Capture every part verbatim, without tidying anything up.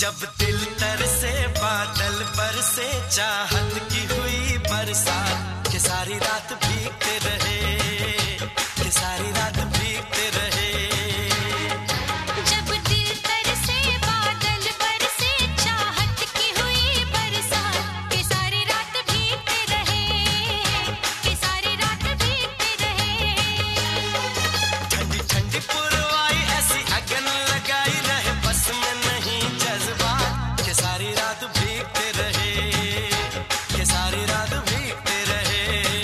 जब दिल तरसे बादल बरसे चाहत की हुई बरसात के सारी रात भीगते रहे के सारी रात भीगते रहे जब दिल तरसे बादल बरसे चाहत की हुई बरसात के सारी रात भीगते रहे के सारी रात भीगते रहे ठंडी ठंडी पुरवाई ऐसी अगन लगाई रहे बस में नहीं जज्बात के सारी रात भीगते रहे के सारी रात भीगते रहे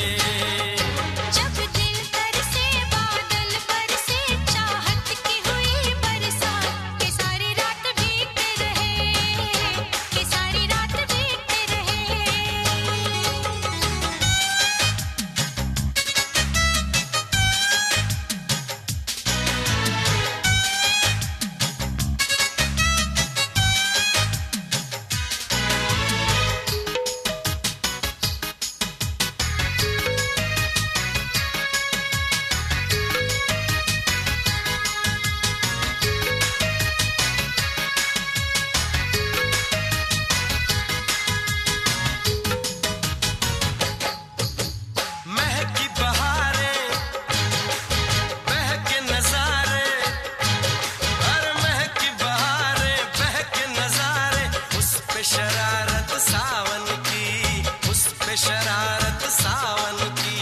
जब दिल तरसे बादल बरसे चाहत की हुई बरसात के सारी रात भीगते रहे के सारी रात भीगते रहे महकी बहारें बहके नजारे अरे महकी बहारें बहके नजारे उस पे शरारत सावन की उस पे शरारत सावन की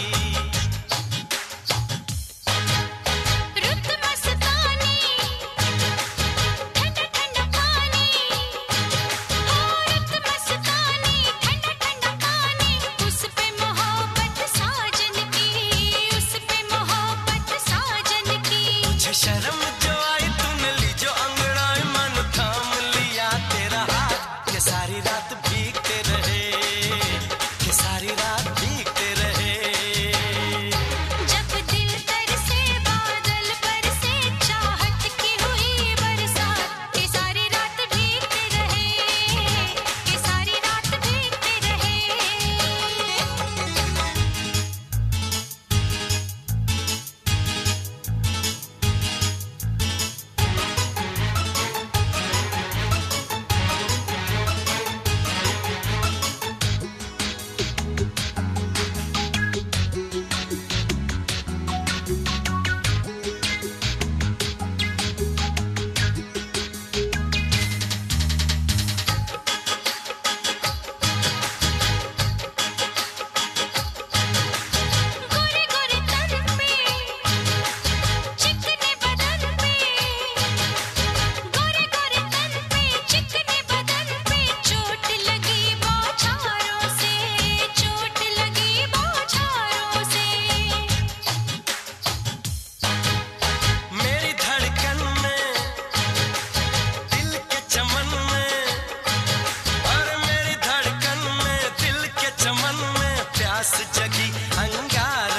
रुत मस्तानी ठंडा ठंडा पानी हो रुत मस्तानी ठंडा ठंडा पानी उस पे मोहब्बत साजन की उस पे मोहब्बत साजन की तुझे शर्म जो आई तूने ली जो अंगड़ाई मन थाम लिया तेरा हाथ के सारी रात भीगते रहे के सारी रात भीगते रहे जब दिल तरसे बादल बरसे चाहत की हुई बरसात के सारी रात भीगते रहे के सारी रात भीगते रहे गोरे गोरे तन पे चिकने बदन पे गोरे गोरे तन पे चिकने बदन पे चोट लगी बौछारों से चोट लगी बौछारों से मेरी धड़कन में दिल के चमन में और मेरी धड़कन में दिल के चमन में प्यास जगी अंगार